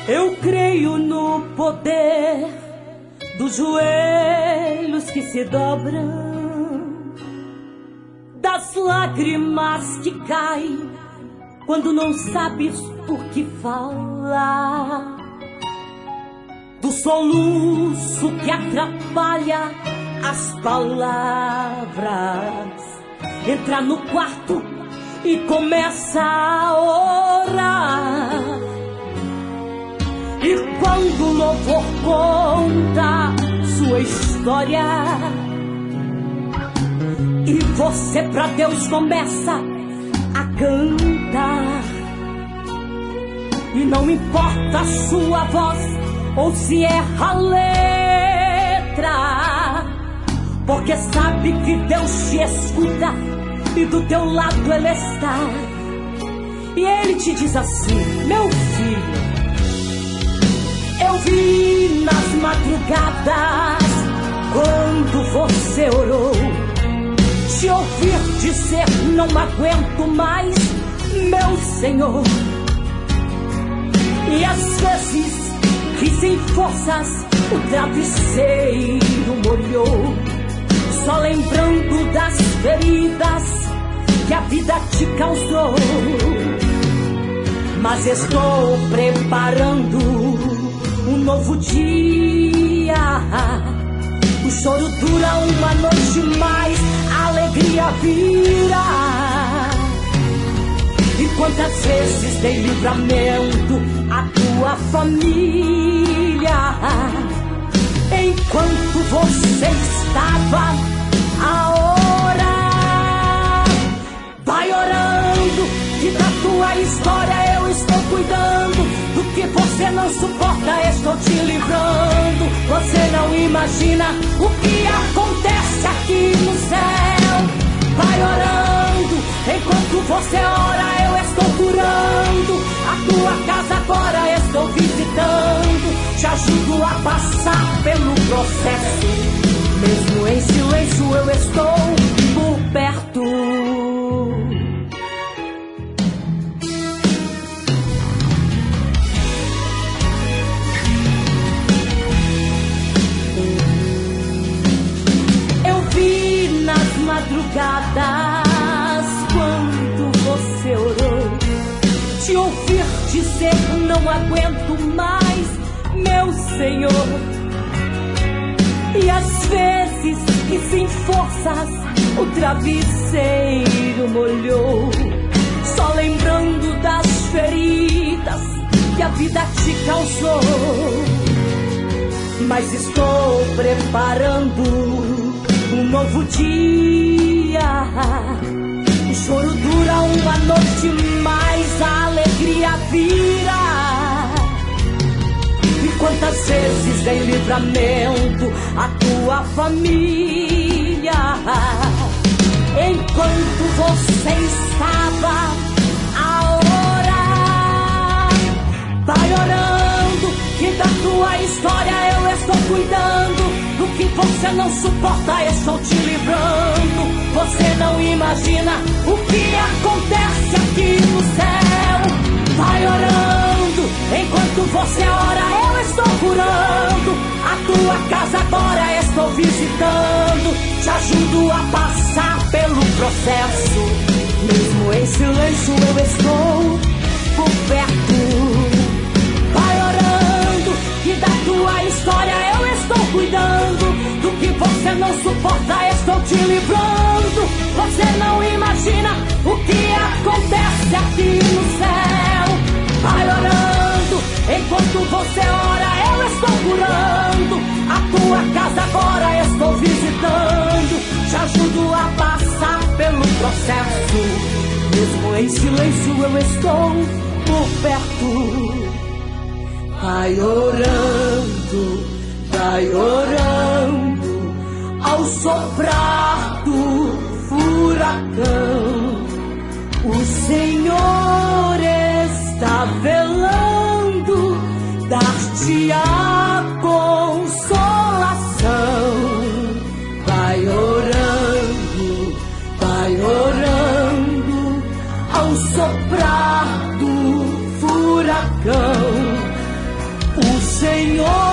Eu creio no poder dos joelhos que se dobram, das lágrimas que caem quando não sabes por que falar, do soluço que atrapalha as palavras. Entra no quarto e começa a orar. E quando o louvor conta sua história e você pra Deus começa a cantar, e não importa a sua voz ou se erra a letra, porque sabe que Deus te escuta e do teu lado Ele está. E Ele te diz assim: meu filho, eu vi nas madrugadas quando você orou, te ouvir dizer não aguento mais, meu Senhor. E às vezes que sem forças o travesseiro molhou, só lembrando das feridas que a vida te causou. Mas estou preparando um novo dia. O choro dura uma noite, mas a alegria virá. E quantas vezes dei livramento à tua família, enquanto você estava a orar. Vai orando, que da tua história eu estou cuidando. Do que você não suporta, estou te livrando. Você não imagina o que acontece aqui no céu. Vai orando, enquanto você ora eu estou curando. A tua casa agora estou visitando. Te ajudo a passar pelo processo. Mesmo em silêncio eu estou por perto. Madrugadas, quando você orou, te ouvir dizer não aguento mais, meu Senhor. E às vezes que sem forças o travesseiro molhou, só lembrando das feridas que a vida te causou. Mas estou preparando um novo dia. O choro dura uma noite, mas a alegria vira. E quantas vezes dei livramento à tua família, enquanto você estava a orar. Vai orando, que da tua história eu estou cuidando. Do que você não suporta, estou te livrando. Você não imagina o que acontece aqui no céu. Vai orando, enquanto você ora eu estou curando. A tua casa agora estou visitando. Te ajudo a passar pelo processo. Mesmo em silêncio eu estou por perto. Vai orando, que da tua história eu estou cuidando. Do que você não suporta, estou te livrando. Você não imagina o que acontece aqui no céu. Vai orando, enquanto você ora eu estou curando. A tua casa agora estou visitando. Te ajudo a passar pelo processo. Mesmo em silêncio eu estou por perto. Vai orando, vai orando, ao soprar do furacão, o Senhor está velando, dar-te-á consolação. Vai orando, ao soprar do furacão, Senhor.